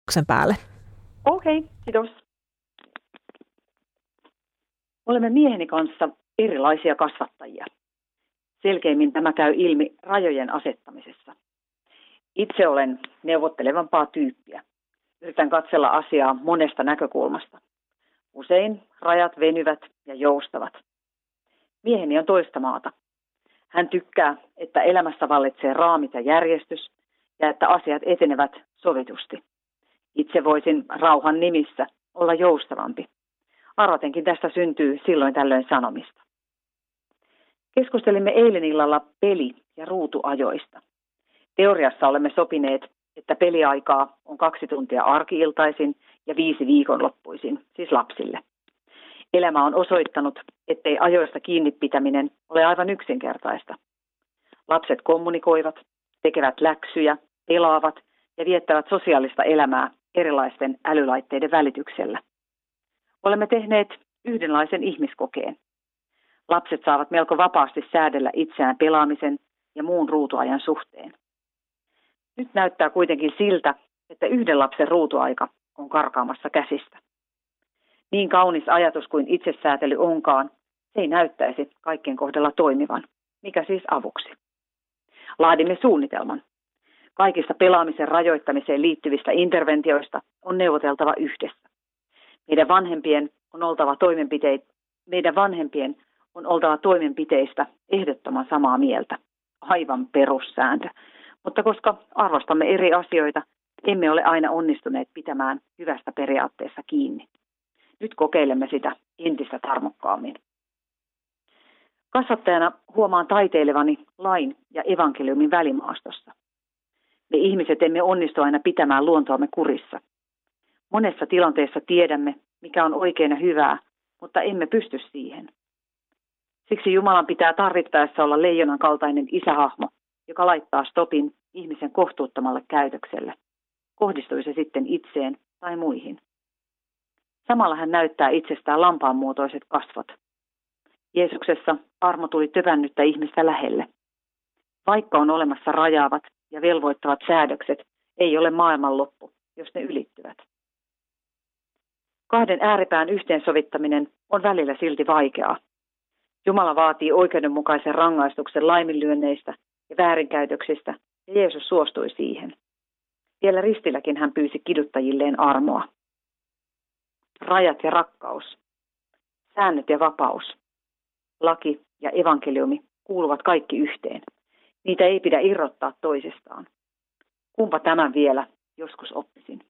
päälle. Okei, kiitos. Olemme mieheni kanssa erilaisia kasvattajia. Selkeimmin tämä käy ilmi rajojen asettamisessa. Itse olen neuvottelevampaa tyyppiä. Yritän katsella asiaa monesta näkökulmasta. Usein rajat venyvät ja joustavat. Mieheni on toista maata. Hän tykkää, että elämässä vallitsee raamit ja järjestys ja että asiat etenevät sovitusti. Itse voisin rauhan nimissä olla joustavampi. Arvatenkin tästä syntyy silloin tällöin sanomista. Keskustelimme eilen illalla peli- ja ruutuajoista. Teoriassa olemme sopineet, että peliaikaa on 2 tuntia arki-iltaisin ja 5 viikonloppuisin, siis lapsille. Elämä on osoittanut, ettei ajoista kiinni pitäminen ole aivan yksinkertaista. Lapset kommunikoivat, tekevät läksyjä, pelaavat ja viettävät sosiaalista elämää erilaisten älylaitteiden välityksellä. Olemme tehneet yhdenlaisen ihmiskokeen. Lapset saavat melko vapaasti säädellä itseään pelaamisen ja muun ruutuajan suhteen. Nyt näyttää kuitenkin siltä, että yhden lapsen ruutuaika on karkaamassa käsistä. Niin kaunis ajatus kuin itsesäätely onkaan, se ei näyttäisi kaikkien kohdalla toimivan. Mikä siis avuksi? Laadimme suunnitelman. Kaikista pelaamisen rajoittamiseen liittyvistä interventioista on neuvoteltava yhdessä. Meidän vanhempien on oltava toimenpiteistä ehdottoman samaa mieltä. Aivan perussääntö. Mutta koska arvostamme eri asioita, emme ole aina onnistuneet pitämään hyvästä periaatteessa kiinni. Nyt kokeilemme sitä entistä tarmokkaammin. Kasvattajana huomaan taiteilevani lain ja evankeliumin välimaastossa. Me ihmiset emme onnistu aina pitämään luontoamme kurissa. Monessa tilanteessa tiedämme, mikä on oikein ja hyvää, mutta emme pysty siihen. Siksi Jumalan pitää tarvittaessa olla leijonan kaltainen isähahmo, joka laittaa stopin ihmisen kohtuuttomalle käytökselle. Kohdistui se sitten itseen tai muihin. Samalla hän näyttää itsestään lampaanmuotoiset kasvot. Jeesuksessa armo tuli töpännyttä ihmistä lähelle. Vaikka on olemassa rajaavat ja velvoittavat säädökset, ei ole maailmanloppu, jos ne ylittyvät. 2 ääripään yhteensovittaminen on välillä silti vaikeaa. Jumala vaatii oikeudenmukaisen rangaistuksen laiminlyönneistä ja väärinkäytöksistä, ja Jeesus suostui siihen. Vielä ristilläkin hän pyysi kiduttajilleen armoa. Rajat ja rakkaus, säännöt ja vapaus, laki ja evankeliumi kuuluvat kaikki yhteen. Niitä ei pidä irrottaa toisistaan. Kumpa tämän vielä joskus oppisin?